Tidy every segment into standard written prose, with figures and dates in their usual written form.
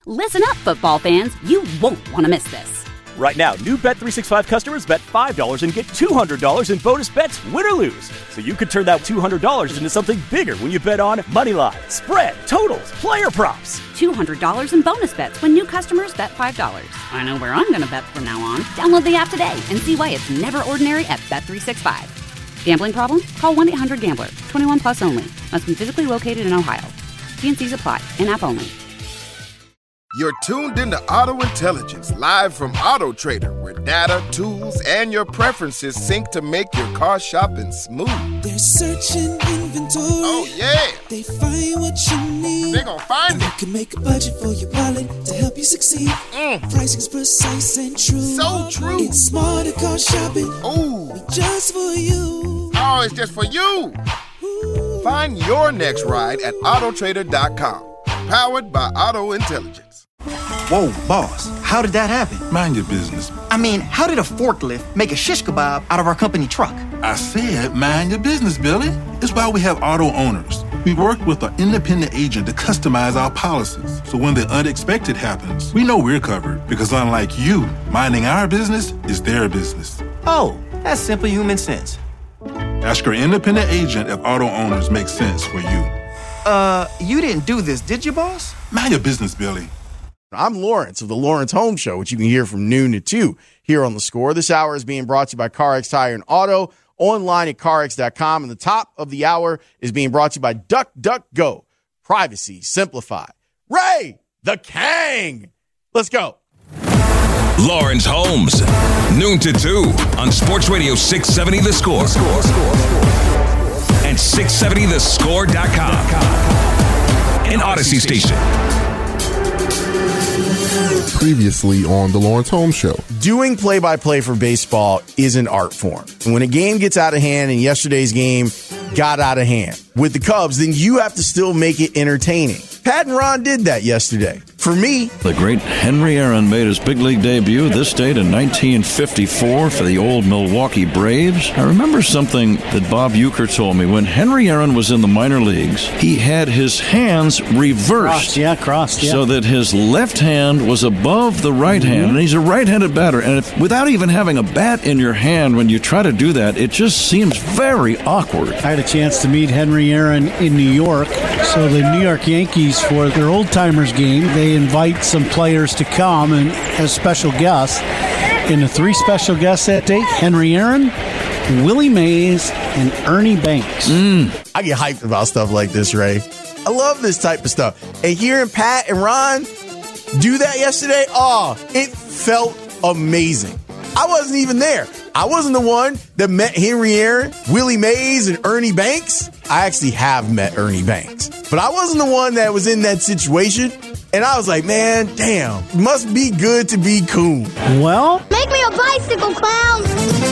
Listen up, football fans. You won't want to miss this. Right now, new Bet365 customers bet $5 and get $200 in bonus bets, win or lose. So you could turn that $200 into something bigger when you bet on money line, spread, totals, player props. $200 in bonus bets when new customers bet $5. I know where I'm going to bet from now on. Download the app today and see why it's never ordinary at Bet365. Gambling problem? Call 1-800-GAMBLER. 21 plus only. Must be physically located in Ohio. T&Cs apply. In-app only. You're tuned into Auto Intelligence, live from Auto Trader, where data, tools, and your preferences sync to make your car shopping smooth. They're searching inventory. Oh, yeah. They find what you need. They're gonna find it. They can make a budget for your wallet to help you succeed. Pricing's precise and true. So true. It's smarter car shopping. Ooh. Just for you. Oh, it's just for you. Ooh. Find your next ride at Autotrader.com. Powered by Auto Intelligence. Whoa, boss, how did that happen? Mind your business. I mean, how did a forklift make a shish kebab out of our company truck? I said mind your business, Billy. It's why we have auto owners. We work with an independent agent to customize our policies. So when the unexpected happens, we know we're covered. Because unlike you, minding our business is their business. Oh, that's simple human sense. Ask your independent agent if auto owners make sense for you. You didn't do this, did you, boss? Mind your business, Billy. I'm Lawrence of the Lawrence Home Show, which you can hear from noon to 2 here on The Score. This hour is being brought to you by CarX Tire and Auto, online at CarX.com. And the top of the hour is being brought to you by DuckDuckGo. Privacy simplified. Ray the Kang. Let's go. Lawrence Holmes, noon to 2 on Sports Radio 670 The Score. And 670thescore.com. An Odyssey station. Previously on the Lawrence Holmes Show. Doing play-by-play for baseball is an art form. And when a game gets out of hand, and yesterday's game got out of hand with the Cubs, then you have to still make it entertaining. Pat and Ron did that yesterday. For me, the great Henry Aaron made his big league debut this date in 1954 for the old Milwaukee Braves. I remember something that Bob Uecker told me. When Henry Aaron was in the minor leagues, he had his hands reversed. Crossed. So that his left hand was above the right hand. And he's a right-handed batter. And without even having a bat in your hand, when you try to do that, it just seems very awkward. I had a chance to meet Henry Aaron in New York. So the New York Yankees, for their old-timers game, they invite some players to come and as special guests. And the 3 special guests that day, Henry Aaron, Willie Mays, and Ernie Banks. I get hyped about stuff like this, Ray. I love this type of stuff. And hearing Pat and Ron do that yesterday, it felt amazing. I wasn't even there. I wasn't the one that met Henry Aaron, Willie Mays, and Ernie Banks. I actually have met Ernie Banks. But I wasn't the one that was in that situation. And I was like, man, damn, must be good to be cool. Well, make me a bicycle clown.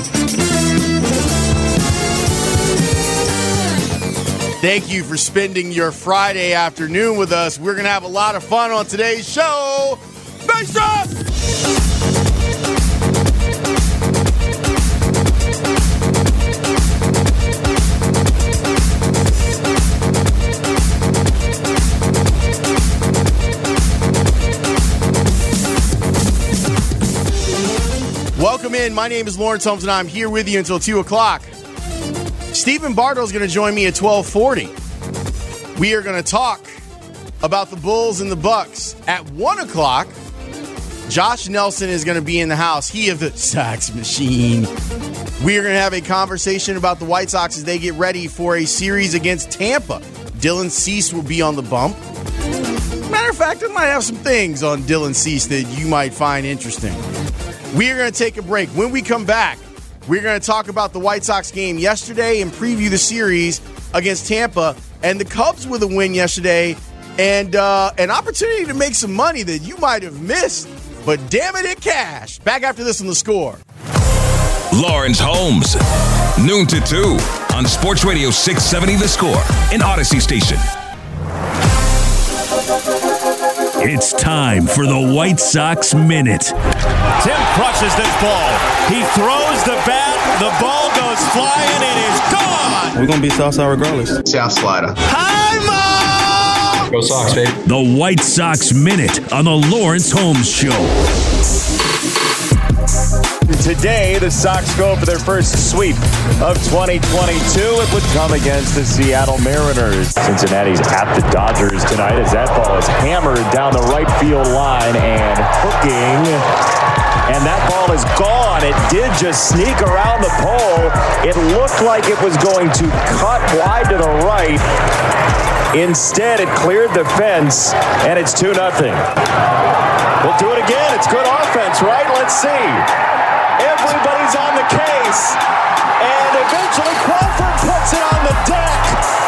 Thank you for spending your Friday afternoon with us. We're going to have a lot of fun on today's show. Base Drop! Welcome in. My name is Lawrence Holmes, and I'm here with you until 2 o'clock. Stephen Bartle is going to join me at 12:40. We are going to talk about the Bulls and the Bucks. At 1 o'clock, Josh Nelson is going to be in the house. He of the Sox machine. We are going to have a conversation about the White Sox as they get ready for a series against Tampa. Dylan Cease will be on the bump. Matter of fact, I might have some things on Dylan Cease that you might find interesting. We are going to take a break. When we come back, we're going to talk about the White Sox game yesterday and preview the series against Tampa. And the Cubs with a win yesterday and an opportunity to make some money that you might have missed. But damn it cashed. Back after this on The Score. Lawrence Holmes, noon to 2 on Sports Radio 670 The Score, an Odyssey station. It's time for the White Sox Minute. Tim crushes this ball. He throws the bat. The ball goes flying. It is gone. We're going to be Southside regardless. South Slider. Hi, Mom! Go Sox, baby. The White Sox Minute on the Lawrence Holmes Show. Today, the Sox go for their first sweep of 2022. It would come against the Seattle Mariners. Cincinnati's at the Dodgers tonight as that ball is hammered down the right field line and hooking. And that ball is gone. It did just sneak around the pole. It looked like it was going to cut wide to the right. Instead, it cleared the fence, and it's 2-0. We'll do it again. It's good offense, right? Let's see. Everybody's on the case. And eventually Crawford puts it on the deck.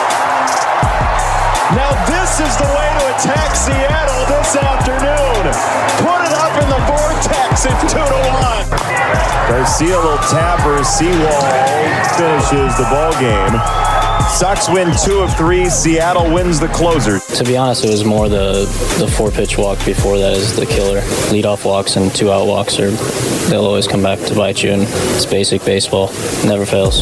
Now this is the way to attack Seattle this afternoon. Put it up in the vortex. It's 2-1. Garcia, little tapper. Seawall finishes the ball game. Sox win 2 of 3. Seattle wins the closer. To be honest, it was more the 4-pitch walk before that is the killer. Leadoff walks and 2-out walks they'll always come back to bite you, and it's basic baseball. It never fails.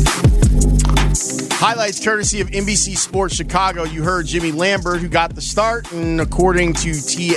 Highlights courtesy of NBC Sports Chicago. You heard Jimmy Lambert, who got the start, and according to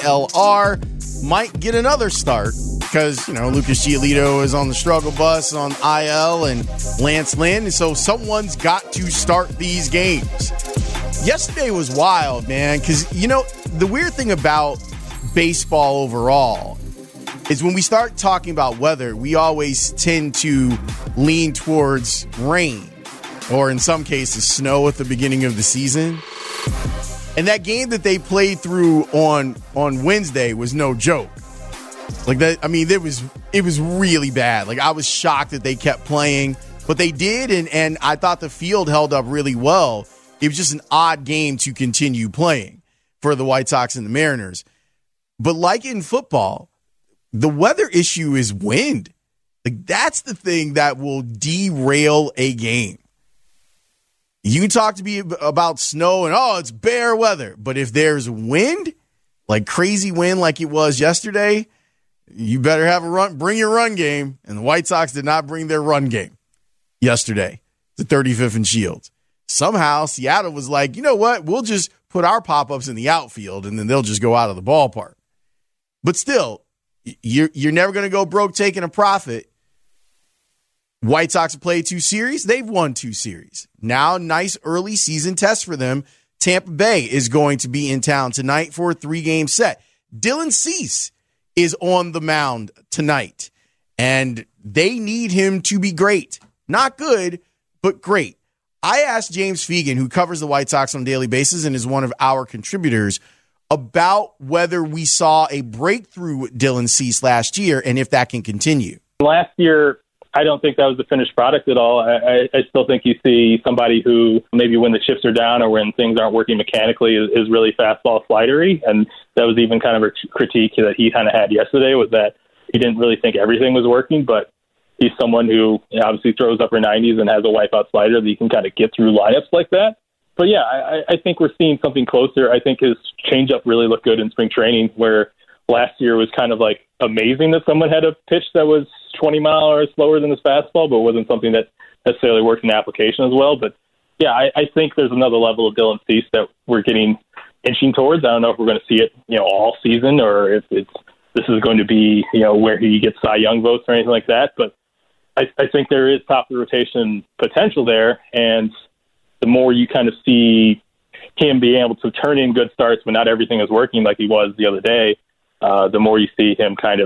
TLR, might get another start because, Lucas Giolito is on the struggle bus on IL and Lance Lynn, and so someone's got to start these games. Yesterday was wild, man, because, the weird thing about baseball overall is when we start talking about weather, we always tend to lean towards rain, or in some cases, snow at the beginning of the season. And that game that they played through on Wednesday was no joke. Like that, it was really bad. Like, I was shocked that they kept playing, but they did, and I thought the field held up really well. It was just an odd game to continue playing for the White Sox and the Mariners. But like in football, the weather issue is wind. Like, that's the thing that will derail a game. You can talk to me about snow and, it's bare weather. But if there's wind, like crazy wind like it was yesterday, you better have a run. Bring your run game. And the White Sox did not bring their run game yesterday to 35th and Shields. Somehow Seattle was like, you know what? We'll just put our pop-ups in the outfield, and then they'll just go out of the ballpark. But still, you're never going to go broke taking a profit. White Sox have played 2 series. They've won 2 series. Now, nice early season test for them. Tampa Bay is going to be in town tonight for a 3-game set. Dylan Cease is on the mound tonight, and they need him to be great. Not good, but great. I asked James Fegan, who covers the White Sox on a daily basis and is one of our contributors, about whether we saw a breakthrough with Dylan Cease last year and if that can continue. Last year, I don't think that was the finished product at all. I still think you see somebody who maybe when the chips are down or when things aren't working mechanically is really fastball slidery. And that was even kind of a critique that he kind of had yesterday, was that he didn't really think everything was working, but he's someone who obviously throws upper 90s and has a wipeout slider that you can kind of get through lineups like that. But yeah, I think we're seeing something closer. I think his changeup really looked good in spring training, where last year was kind of like amazing that someone had a pitch that was 20 miles an hour slower than his fastball, but wasn't something that necessarily worked in application as well. But yeah, I think there's another level of Dylan Cease that we're inching towards. I don't know if we're going to see it, all season, or if this is going to be, where he gets Cy Young votes or anything like that. But I think there is top of the rotation potential there, and the more you kind of see him being able to turn in good starts when not everything is working like he was the other day, the more you see him kind of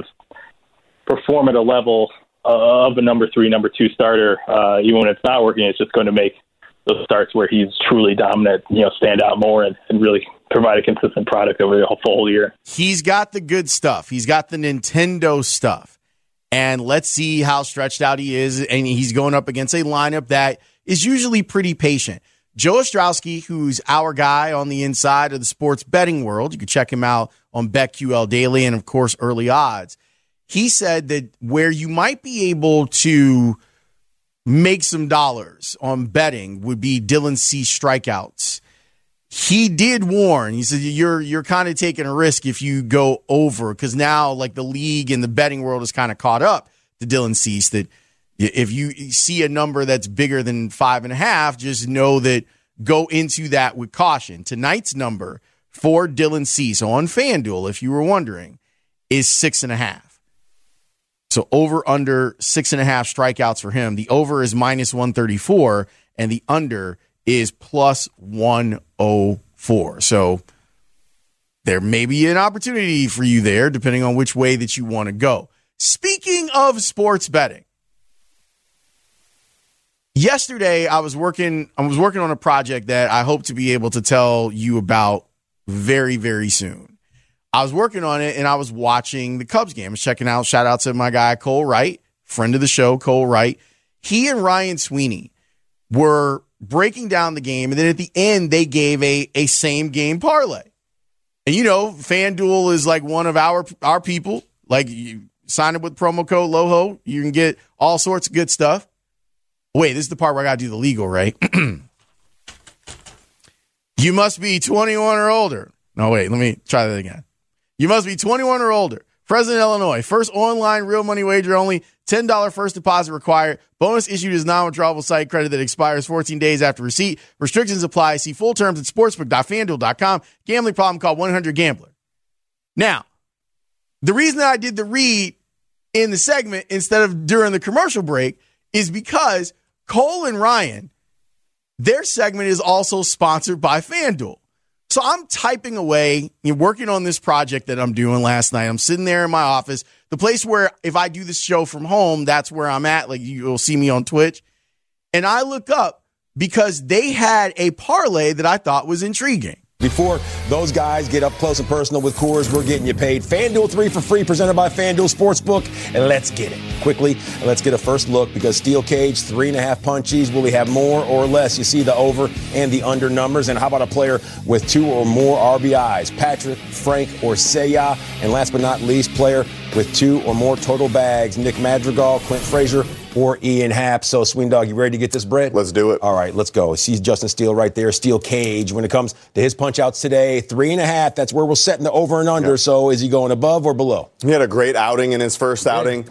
perform at a level of a number 3, number 2 starter. Even when it's not working, it's just going to make those starts where he's truly dominant, stand out more and really provide a consistent product over the whole year. He's got the good stuff. He's got the Nintendo stuff. And let's see how stretched out he is. And he's going up against a lineup that is usually pretty patient. Joe Ostrowski, who's our guy on the inside of the sports betting world, you can check him out on BetQL Daily and, of course, Early Odds. He said that where you might be able to make some dollars on betting would be Dylan Cease strikeouts. He did warn. He said you're kind of taking a risk if you go over, because now like the league and the betting world is kind of caught up to Dylan Cease, that if you see a number that's bigger than 5.5, just know that go into that with caution. Tonight's number for Dylan Cease on FanDuel, if you were wondering, is 6.5. So over under 6.5 strikeouts for him. The over is minus 134 and the under is plus 104. So there may be an opportunity for you there depending on which way that you want to go. Speaking of sports betting, yesterday I was working on a project that I hope to be able to tell you about very, very soon. I was working on it, and I was watching the Cubs game. I was checking out. Shout out to my guy, Cole Wright, friend of the show, Cole Wright. He and Ryan Sweeney were breaking down the game, and then at the end, they gave a same-game parlay. And, you know, FanDuel is like one of our people. Like, you sign up with promo code LOHO. You can get all sorts of good stuff. Wait, this is the part where I got to do the legal, right? You must be 21 or older. No, wait, let me try that again. You must be 21 or older. President, Illinois. First online real money wager only. $10 first deposit required. Bonus issued as non-withdrawable site credit that expires 14 days after receipt. Restrictions apply. See full terms at sportsbook.fanduel.com. Gambling problem, call 1-800-GAMBLER. Now, the reason that I did the read in the segment instead of during the commercial break is because Cole and Ryan, their segment is also sponsored by FanDuel. So I'm typing away, working on this project that I'm doing last night. I'm sitting there in my office, the place where if I do this show from home, that's where I'm at. Like you'll see me on Twitch. And I look up because they had a parlay that I thought was intriguing. Before those guys get up close and personal with Coors, we're getting you paid. FanDuel 3 for free, presented by FanDuel Sportsbook. And let's get it. Quickly, let's get a first look because Steel Cage, 3.5 punchies. Will he have more or less? You see the over and the under numbers. And how about a player with 2 or more RBIs? Patrick, Frank, or Seiya. And last but not least, player with 2 or more total bags. Nick Madrigal, Clint Frazier, or Ian Happ. So, Swing Dog, you ready to get this bread? Let's do it. All right, let's go. See Justin Steele right there, Steel Cage. When it comes to his punch-outs today, 3.5. That's where we're setting the over and under. Yep. So is he going above or below? He had a great outing in his first outing.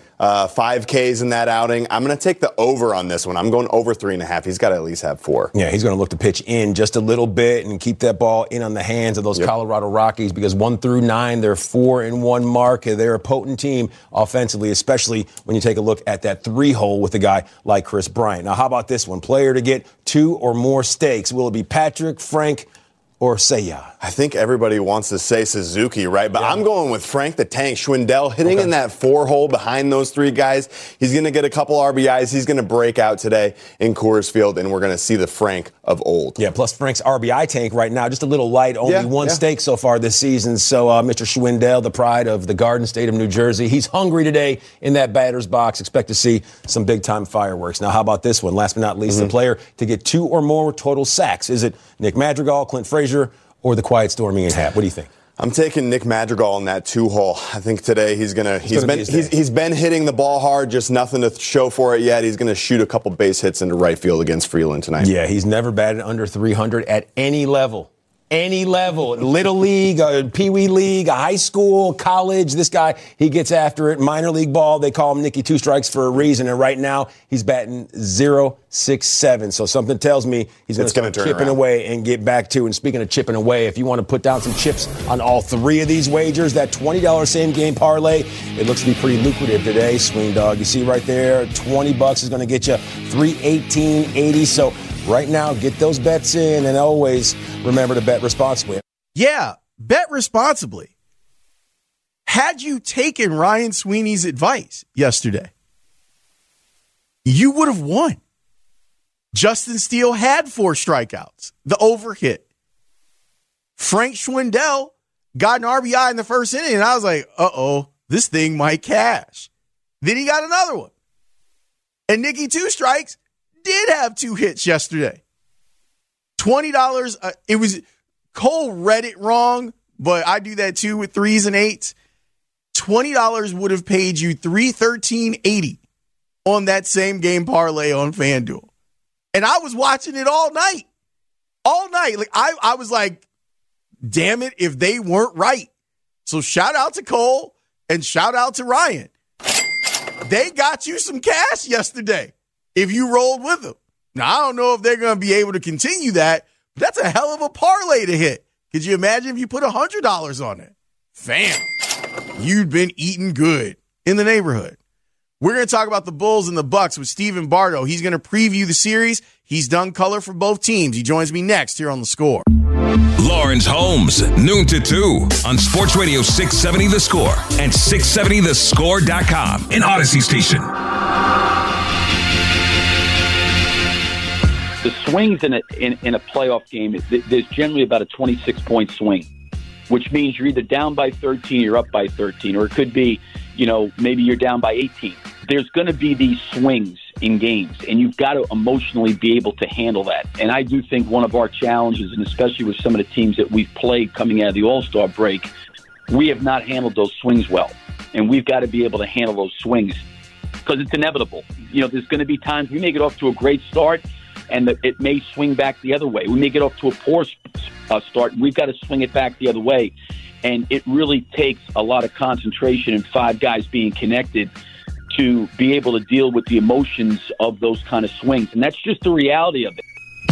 5 Ks in that outing. I'm going to take the over on this one. I'm going over 3.5. He's got to at least have 4. Yeah, he's going to look to pitch in just a little bit and keep that ball in on the hands of those Colorado Rockies because 1 through 9, they're 4-1 mark. They're a potent team offensively, especially when you take a look at that 3-hole with a guy like Chris Bryant. Now, how about this one? Player to get 2 or more stakes. Will it be Patrick, Frank, or Seiya? I think everybody wants to say Suzuki, right? But I'm going with Frank the Tank Schwindel, hitting in that 4-hole behind those 3 guys. He's going to get a couple RBIs. He's going to break out today in Coors Field, and we're going to see the Frank of old. Yeah, plus Frank's RBI tank right now, just a little light, only 1 stake so far this season. So Mr. Schwindel, the pride of the Garden State of New Jersey, he's hungry today in that batter's box. Expect to see some big-time fireworks. Now, how about this one? Last but not least, the player to get 2 or more total sacks. Is it Nick Madrigal, Clint Frazier, or the quiet storm Ian Happ? What do you think? I'm taking Nick Madrigal in that 2-hole. I think today he's been hitting the ball hard, just nothing to show for it yet. He's going to shoot a couple base hits into right field against Freeland tonight. Yeah, he's never batted under 300 at any level. Any level, little league, a peewee league, a high school, college. This guy, he gets after it. Minor league ball, they call him Nicky Two Strikes for a reason. And right now, he's batting .067. So something tells me he's going to start chipping away and get back to. And speaking of chipping away, if you want to put down some chips on all 3 of these wagers, that $20 same game parlay, it looks to be pretty lucrative today, Swing Dog. You see right there, $20 is going to get you $318.80. So right now, get those bets in, and always remember to bet responsibly. Yeah, bet responsibly. Had you taken Ryan Sweeney's advice yesterday, you would have won. Justin Steele had 4 strikeouts. The over hit. Frank Schwindel got an RBI in the first inning, and I was like, uh-oh, this thing might cash. Then he got another one. And Nicky Two Strikes did have 2 hits yesterday. $20. It was Cole read it wrong, but I do that too with 3s and 8s. $20 would have paid you $313.80 on that same game parlay on FanDuel. And I was watching it all night. All night. Like I was like, damn it, if they weren't right. So shout out to Cole and shout out to Ryan. They got you some cash yesterday if you rolled with them. Now, I don't know if they're going to be able to continue that, but that's a hell of a parlay to hit. Could you imagine if you put $100 on it? Fam, you'd been eating good in the neighborhood. We're going to talk about the Bulls and the Bucks with Steven Bardo. He's going to preview the series. He's done color for both teams. He joins me next here on The Score. Lawrence Holmes, noon to 2 on Sports Radio 670 The Score and 670thescore.com in Odyssey Station. The swings in a playoff game, there's generally about a 26-point swing, which means you're either down by 13, you're up by 13, or it could be, maybe you're down by 18. There's going to be these swings in games, and you've got to emotionally be able to handle that. And I do think one of our challenges, and especially with some of the teams that we've played coming out of the All-Star break, we have not handled those swings well. And we've got to be able to handle those swings because it's inevitable. There's going to be times we may get off to a great start, and it may swing back the other way. We may get off to a poor start, and we've got to swing it back the other way. And it really takes a lot of concentration and five guys being connected to be able to deal with the emotions of those kind of swings. And that's just the reality of it.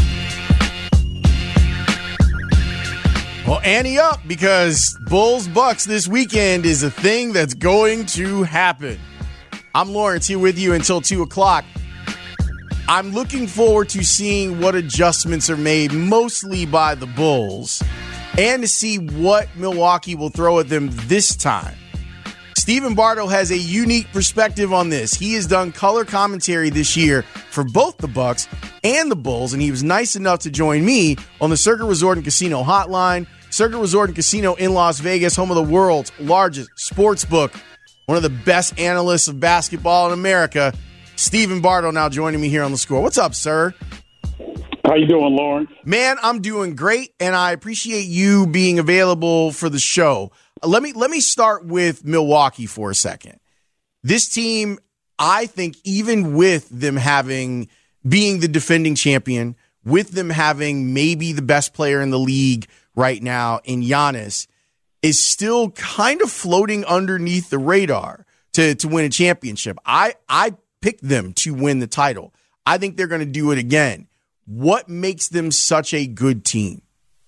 Well, ante up, because Bulls-Bucks this weekend is a thing that's going to happen. I'm Lawrence here with you until 2 o'clock. I'm looking forward to seeing what adjustments are made, mostly by the Bulls, and to see what Milwaukee will throw at them this time. Steven Bardo has a unique perspective on this. He has done color commentary this year for both the Bucks and the Bulls, and he was nice enough to join me on the Circuit Resort and Casino hotline. Circuit Resort and Casino in Las Vegas, home of the world's largest sports book, one of the best analysts of basketball in America. Steven Bardo now joining me here on The Score. What's up, sir? How you doing, Lawrence? Man, I'm doing great, and I appreciate you being available for the show. Let me start with Milwaukee for a second. This team, I think, even with them being the defending champion, with them having maybe the best player in the league right now in Giannis, is still kind of floating underneath the radar to win a championship. I picked them to win the title. I think they're going to do it again. What makes them such a good team?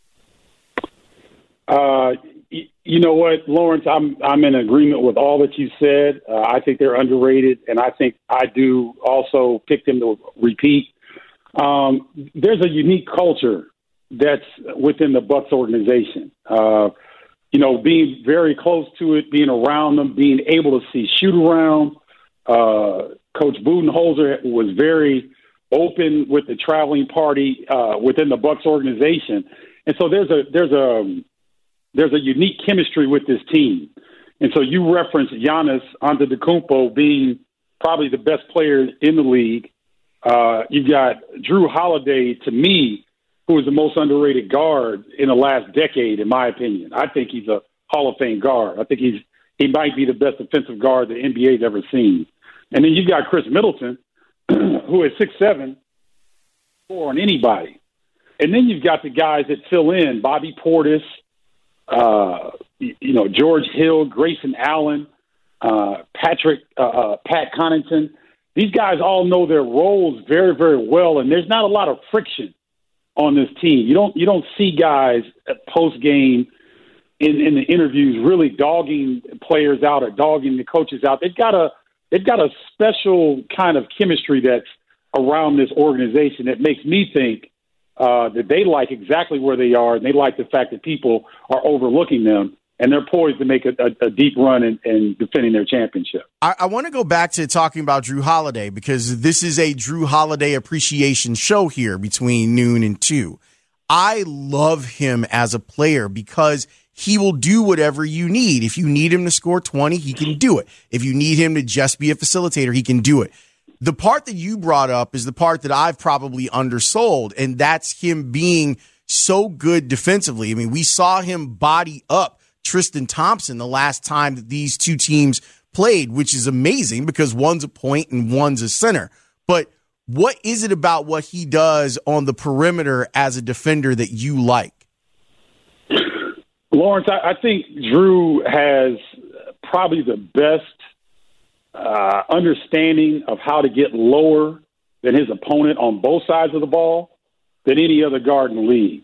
You know what, Lawrence? I'm in agreement with all that you said. I think they're underrated, and I think I do also pick them to repeat. There's a unique culture that's within the Bucks organization. Being very close to it, being around them, being able to see shoot around. Coach Budenholzer was very open with the traveling party within the Bucks organization, and so there's a unique chemistry with this team. And so you referenced Giannis Antetokounmpo being probably the best player in the league. You've got Drew Holiday, to me, who is the most underrated guard in the last decade, in my opinion. I think he's a Hall of Fame guard. I think he might be the best defensive guard the NBA's ever seen. And then you've got Chris Middleton, who is 6'7", score on anybody. And then you've got the guys that fill in, Bobby Portis, George Hill, Grayson Allen, Pat Connaughton. These guys all know their roles very, very well, and there's not a lot of friction on this team. You don't see guys at post game in the interviews really dogging players out or dogging the coaches out. They've got a special kind of chemistry that's around this organization that makes me think that they like exactly where they are, and they like the fact that people are overlooking them, and they're poised to make a deep run in defending their championship. I want to go back to talking about Drew Holiday, because this is a Drew Holiday appreciation show here between noon and 2. I love him as a player because he will do whatever you need. If you need him to score 20, he can do it. If you need him to just be a facilitator, he can do it. The part that you brought up is the part that I've probably undersold, and that's him being so good defensively. I mean, we saw him body up Tristan Thompson the last time that these two teams played, which is amazing because one's a point and one's a center. But what is it about what he does on the perimeter as a defender that you like? Lawrence, I think Drew has probably the best understanding of how to get lower than his opponent on both sides of the ball than any other guard in the league.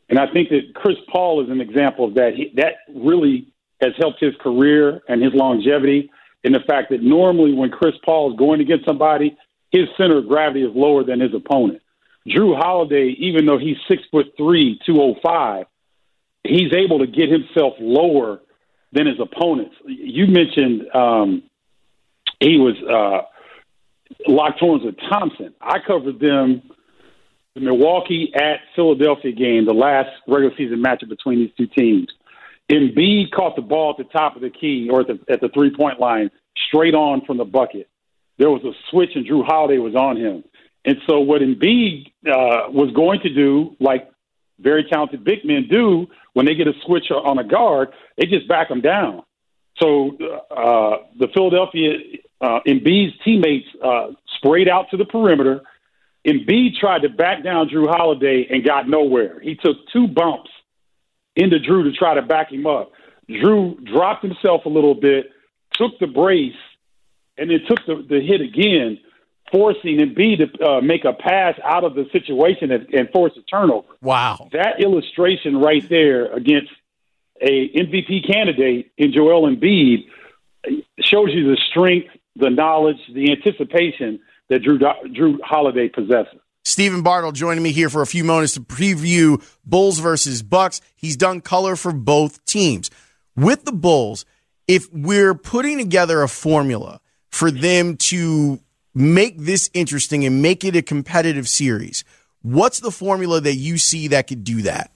And I think that Chris Paul is an example of that. That really has helped his career and his longevity in the fact that normally when Chris Paul is going against somebody, his center of gravity is lower than his opponent. Jrue Holiday, even though he's 6'3", 205, he's able to get himself lower than his opponents. You mentioned he was locked horns with Thompson. I covered them, the Milwaukee at Philadelphia game, the last regular season matchup between these two teams. Embiid caught the ball at the top of the key or at the three-point line, straight on from the bucket. There was a switch, and Jrue Holiday was on him. And so what Embiid was going to do, like very talented big men do, when they get a switch on a guard, they just back them down. So the Philadelphia Embiid's teammates sprayed out to the perimeter. Embiid tried to back down Jrue Holiday and got nowhere. He took 2 bumps into Jrue to try to back him up. Jrue dropped himself a little bit, took the brace, and then took the hit again, forcing Embiid to make a pass out of the situation and force a turnover. Wow. That illustration right there against a MVP candidate in Joel Embiid shows you the strength, the knowledge, the anticipation that Jrue Holiday possesses. Stephen Bartle joining me here for a few moments to preview Bulls versus Bucks. He's done color for both teams. With the Bulls, if we're putting together a formula for them to make this interesting and make it a competitive series, what's the formula that you see that could do that?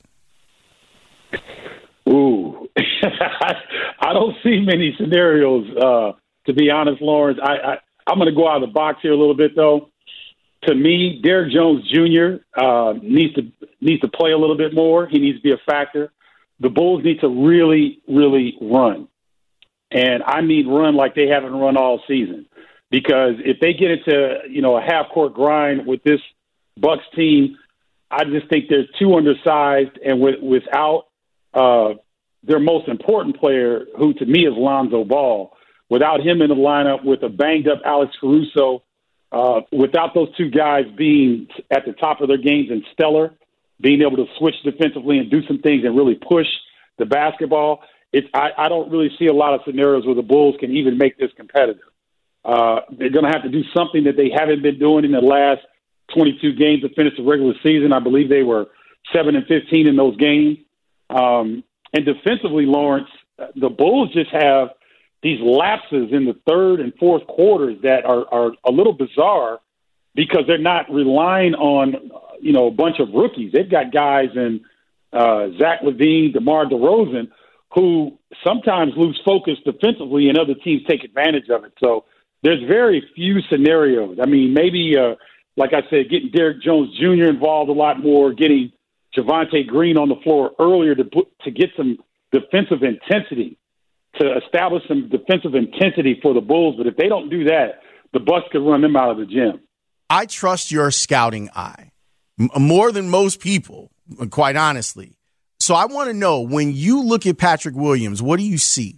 Ooh, I don't see many scenarios, to be honest, Lawrence. I'm going to go out of the box here a little bit, though. To me, Derrick Jones Jr. needs to play a little bit more. He needs to be a factor. The Bulls need to really, really run. And I mean run like they haven't run all season. Because if they get into, a half-court grind with this Bucks team, I just think they're too undersized. And without their most important player, who to me is Lonzo Ball, without him in the lineup with a banged-up Alex Caruso, without those two guys being at the top of their games and stellar, being able to switch defensively and do some things and really push the basketball, I don't really see a lot of scenarios where the Bulls can even make this competitive. They're going to have to do something that they haven't been doing in the last 22 games to finish the regular season. I believe they were 7-15 in those games. And defensively, Lawrence, the Bulls just have these lapses in the third and fourth quarters that are a little bizarre because they're not relying on, a bunch of rookies. They've got guys in Zach LaVine, DeMar DeRozan, who sometimes lose focus defensively and other teams take advantage of it. So there's very few scenarios. I mean, maybe, like I said, getting Derrick Jones Jr. involved a lot more, getting Javonte Green on the floor earlier to get some defensive intensity, to establish some defensive intensity for the Bulls. But if they don't do that, the Bucks could run them out of the gym. I trust your scouting eye more than most people, quite honestly. So I want to know, when you look at Patrick Williams, what do you see?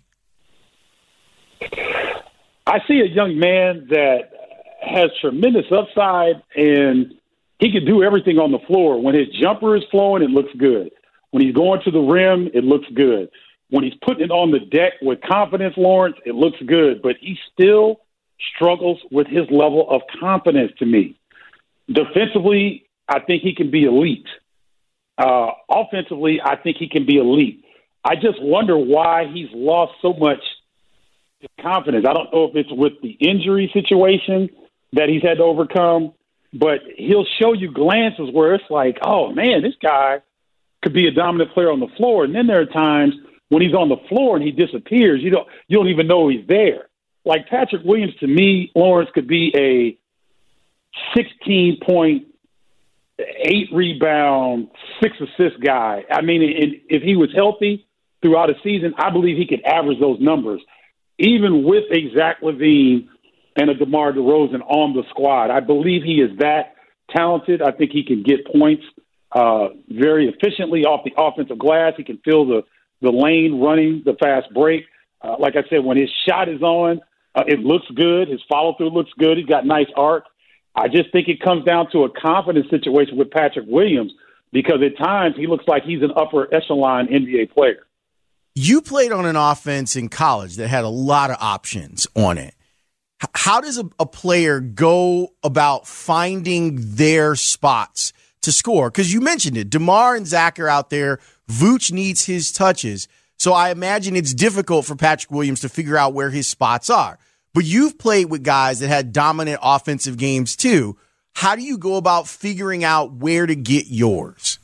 I see a young man that has tremendous upside, and he can do everything on the floor. When his jumper is flowing, it looks good. When he's going to the rim, it looks good. When he's putting it on the deck with confidence, Lawrence, it looks good. But he still struggles with his level of confidence to me. Defensively, I think he can be elite. Offensively, I think he can be elite. I just wonder why he's lost so much confidence. I don't know if it's with the injury situation that he's had to overcome, but he'll show you glances where it's like, oh, man, this guy could be a dominant player on the floor. And then there are times when he's on the floor and he disappears. You don't even know he's there. Like Patrick Williams, to me, Lawrence, could be a 16-point, 8-rebound, 6-assist guy. I mean, if he was healthy throughout a season, I believe he could average those numbers, even with a Zach LaVine and a DeMar DeRozan on the squad. I believe he is that talented. I think he can get points very efficiently off the offensive glass. He can fill the lane running the fast break. Like I said, when his shot is on, it looks good. His follow-through looks good. He's got nice arc. I just think it comes down to a confidence situation with Patrick Williams because at times he looks like he's an upper echelon NBA player. You played on an offense in college that had a lot of options on it. How does a player go about finding their spots to score? Because you mentioned it. DeMar and Zach are out there. Vooch needs his touches. So I imagine it's difficult for Patrick Williams to figure out where his spots are. But you've played with guys that had dominant offensive games too. How do you go about figuring out where to get yours?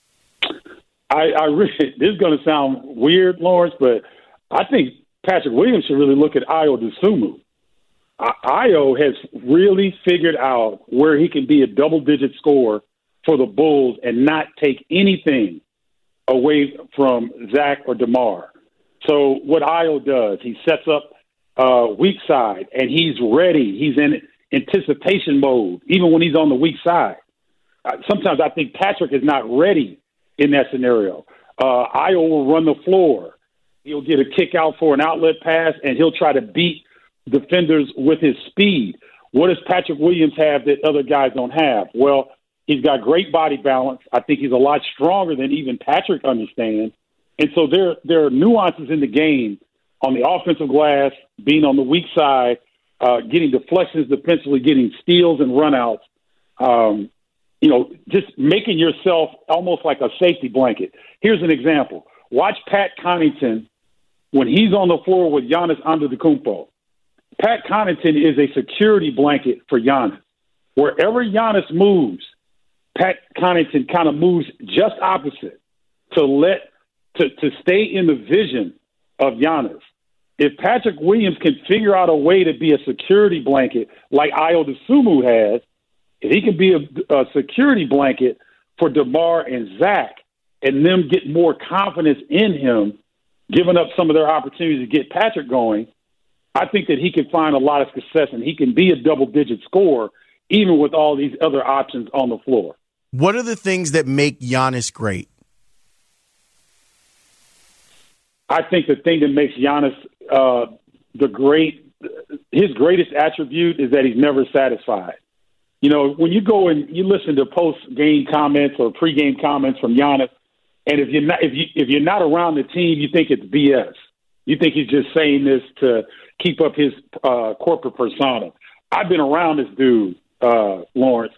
I really, this is going to sound weird, Lawrence, but I think Patrick Williams should really look at Ayo Dosunmu. Ayo has really figured out where he can be a double-digit scorer for the Bulls and not take anything away from Zach or DeMar. So what Ayo does, he sets up weak side, and he's ready. He's in anticipation mode, even when he's on the weak side. Sometimes I think Patrick is not ready in that scenario. Ayo will run the floor. He'll get a kick out for an outlet pass, and he'll try to beat defenders with his speed. What does Patrick Williams have that other guys don't have? Well, he's got great body balance. I think he's a lot stronger than even Patrick understands. And so there are nuances in the game on the offensive glass, being on the weak side, getting deflections defensively, getting steals and runouts, just making yourself almost like a safety blanket. Here's an example. Watch Pat Connaughton when he's on the floor with Giannis Antetokounmpo. Pat Connaughton is a security blanket for Giannis. Wherever Giannis moves, Pat Connaughton kind of moves just opposite to stay in the vision of Giannis. If Patrick Williams can figure out a way to be a security blanket like Ayo Dosunmu has, if he can be a security blanket for DeMar and Zach and them get more confidence in him, giving up some of their opportunities to get Patrick going, I think that he can find a lot of success and he can be a double-digit scorer even with all these other options on the floor. What are the things that make Giannis great? I think the thing that makes Giannis his greatest attribute is that he's never satisfied. You know, when you go and you listen to post-game comments or pre-game comments from Giannis, and if you're not around the team, you think it's BS. You think he's just saying this to keep up his corporate persona. I've been around this dude, Lawrence.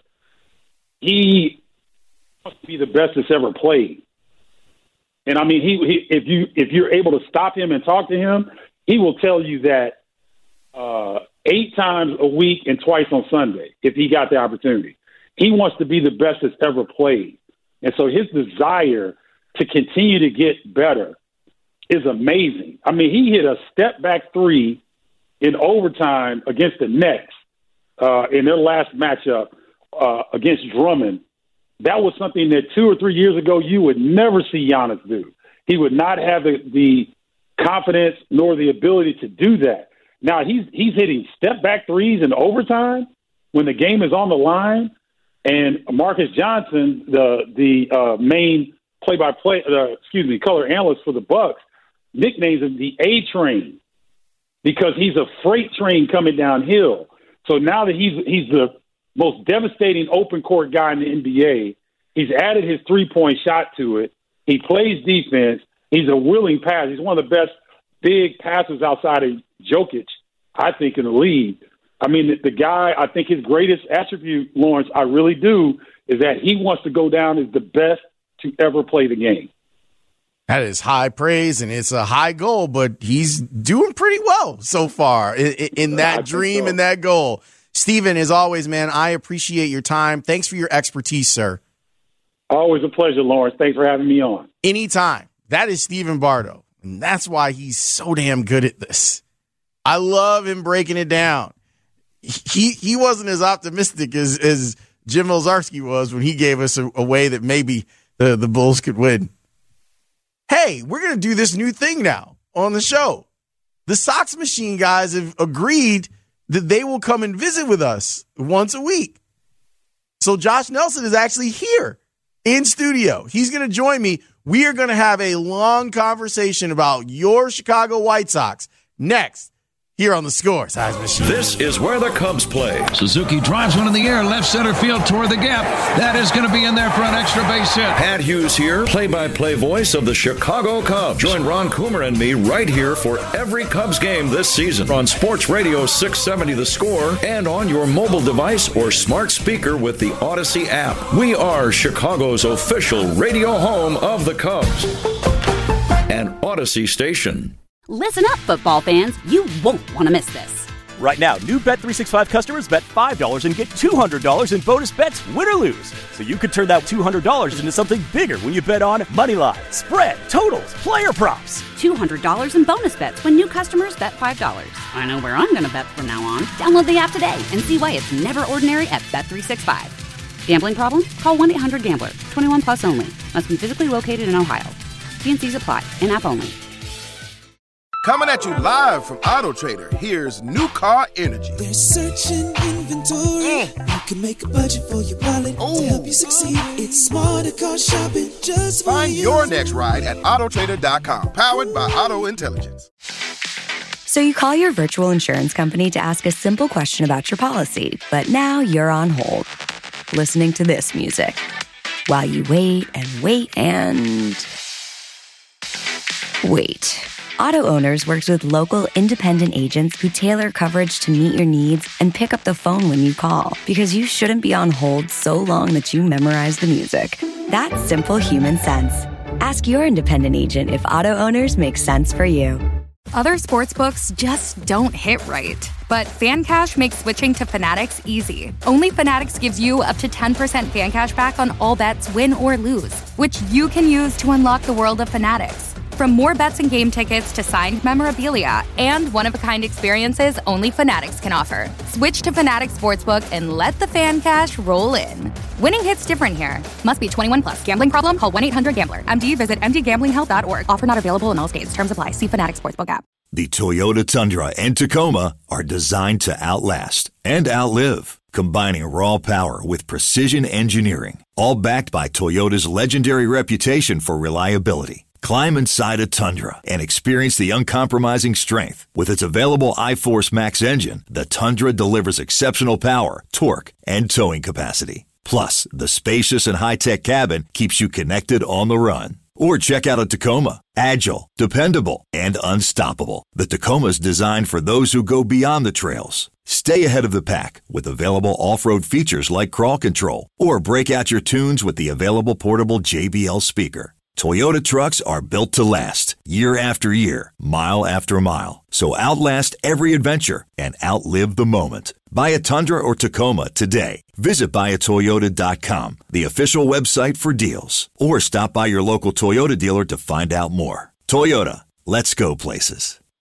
He must be the best that's ever played. And I mean, if you're able to stop him and talk to him, he will tell you that 8 times a week and twice on Sunday if he got the opportunity. He wants to be the best that's ever played. And so his desire to continue to get better is amazing. I mean, he hit a step-back 3 in overtime against the Nets in their last matchup against Drummond. That was something that 2 or 3 years ago you would never see Giannis do. He would not have the confidence nor the ability to do that. Now he's hitting step-back threes in overtime when the game is on the line, and Marcus Johnson, the main play-by-play, color analyst for the Bucks, nicknames him the A-Train because he's a freight train coming downhill. So now that he's the most devastating open court guy in the NBA, he's added his three-point shot to it. He plays defense. He's a willing passer. He's one of the best big passers outside of Jokic, I think, in the league. I mean, the guy, I think his greatest attribute, Lawrence, I really do, is that he wants to go down as the best to ever play the game. That is high praise, and it's a high goal, but he's doing pretty well so far in that dream and that goal. Stephen, as always, man, I appreciate your time. Thanks for your expertise, sir. Always a pleasure, Lawrence. Thanks for having me on. Anytime. That is Stephen Bardo, and that's why he's so damn good at this. I love him breaking it down. He wasn't as optimistic as Jim Ozarski was when he gave us a way that maybe the Bulls could win. Hey, we're going to do this new thing now on the show. The Sox Machine guys have agreed that they will come and visit with us once a week. So Josh Nelson is actually here in studio. He's going to join me. We are going to have a long conversation about your Chicago White Sox next. here on the Score Size Machine. This is where the Cubs play. Suzuki drives one in the air, left center field toward the gap. That is going to be in there for an extra base hit. Pat Hughes here, play-by-play voice of the Chicago Cubs. Join Ron Coomer and me right here for every Cubs game this season on Sports Radio 670 The Score and on your mobile device or smart speaker with the Odyssey app. We are Chicago's official radio home of the Cubs. An Odyssey station. Listen up, football fans. You won't want to miss this. Right now, new Bet365 customers bet $5 and get $200 in bonus bets, win or lose. So you could turn that $200 into something bigger when you bet on money line, spread, totals, player props. $200 in bonus bets when new customers bet $5. I know where I'm going to bet from now on. Download the app today and see why it's never ordinary at Bet365. Gambling problem? Call 1-800-GAMBLER. 21 plus only. Must be physically located in Ohio. T&Cs apply. In-app only. Coming at you live from Auto Trader, here's New Car Energy. There's searching inventory. You can make a budget for your wallet to help you succeed. It's smarter car shopping just for Find you. your next ride at autotrader.com, powered by Auto Intelligence. So you call your virtual insurance company to ask a simple question about your policy, but now you're on hold, listening to this music, while you wait and wait and wait. Auto Owners works with local independent agents who tailor coverage to meet your needs and pick up the phone when you call, because you shouldn't be on hold so long that you memorize the music. That's simple human sense. Ask your independent agent if Auto Owners makes sense for you. Other sportsbooks just don't hit right. But FanCash makes switching to Fanatics easy. Only Fanatics gives you up to 10% fan cash back on all bets, win or lose, which you can use to unlock the world of Fanatics. From more bets and game tickets to signed memorabilia and one-of-a-kind experiences only Fanatics can offer. Switch to Fanatics Sportsbook and let the fan cash roll in. Winning hits different here. Must be 21 plus. Gambling problem? Call 1-800-GAMBLER. MD, visit mdgamblinghelp.org. Offer not available in all states. Terms apply. See Fanatics Sportsbook app. The Toyota Tundra and Tacoma are designed to outlast and outlive, combining raw power with precision engineering, all backed by Toyota's legendary reputation for reliability. Climb inside a Tundra and experience the uncompromising strength. With its available iForce Max engine, the Tundra delivers exceptional power, torque, and towing capacity. Plus, the spacious and high-tech cabin keeps you connected on the run. Or check out a Tacoma. Agile, dependable, and unstoppable. The Tacoma's designed for those who go beyond the trails. Stay ahead of the pack with available off-road features like crawl control. Or break out your tunes with the available portable JBL speaker. Toyota trucks are built to last, year after year, mile after mile. So outlast every adventure and outlive the moment. Buy a Tundra or Tacoma today. Visit buyatoyota.com, the official website for deals. Or stop by your local Toyota dealer to find out more. Toyota, let's go places.